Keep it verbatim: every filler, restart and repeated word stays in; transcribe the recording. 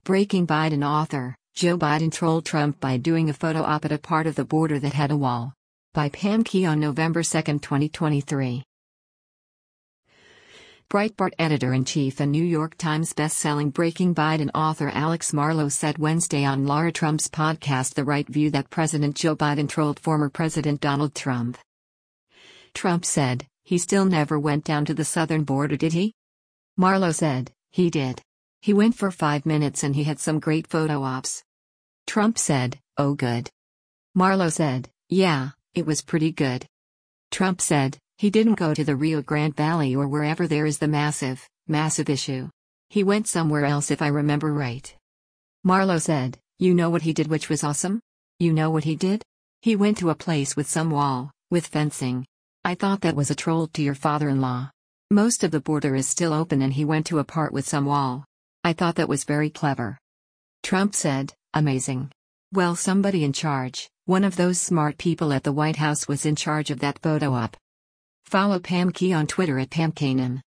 Breaking Biden author, Joe Biden trolled Trump by doing a photo op at a part of the border that had a wall. By Pam Key on November second, twenty twenty-three. Breitbart editor-in-chief and New York Times best-selling Breaking Biden author Alex Marlow said Wednesday on Lara Trump's podcast The Right View that President Joe Biden trolled former President Donald Trump. Trump said, "He still never went down to the southern border, did he?" Marlow said, "He did. He went for five minutes and he had some great photo ops." Trump said, "Oh good." Marlow said, "Yeah, it was pretty good." Trump said, "He didn't go to the Rio Grande Valley or wherever there is the massive, massive issue. He went somewhere else if I remember right." Marlow said, "You know what he did which was awesome? You know what he did? He went to a place with some wall, with fencing. I thought that was a troll to your father-in-law. Most of the border is still open and he went to a part with some wall. I thought that was very clever." Trump said, "Amazing. Well, somebody in charge, one of those smart people at the White House was in charge of that photo op." Follow Pam Key on Twitter at Pam Kanem.